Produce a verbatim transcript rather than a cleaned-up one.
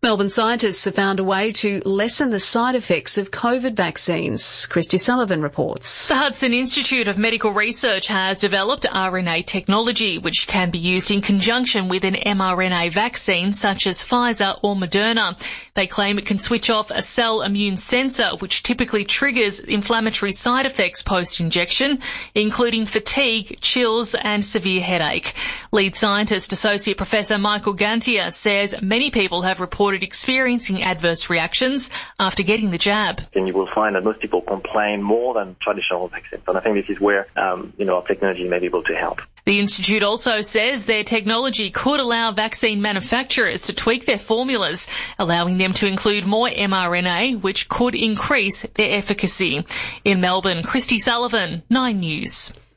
Melbourne scientists have found a way to lessen the side effects of COVID vaccines. Christy Sullivan reports. The Hudson Institute of Medical Research has developed R N A technology, which can be used in conjunction with an mRNA vaccine such as Pfizer or Moderna. They claim it can switch off a cell immune sensor, which typically triggers inflammatory side effects post-injection, including fatigue, chills and severe headache. Lead scientist Associate Professor Michael Gantia says many people have reported experiencing adverse reactions after getting the jab. And you will find that most people complain more than traditional vaccines. And I think this is where, um, you know, our technology may be able to help. The Institute also says their technology could allow vaccine manufacturers to tweak their formulas, allowing them to include more mRNA, which could increase their efficacy. In Melbourne, Christy Sullivan, Nine News.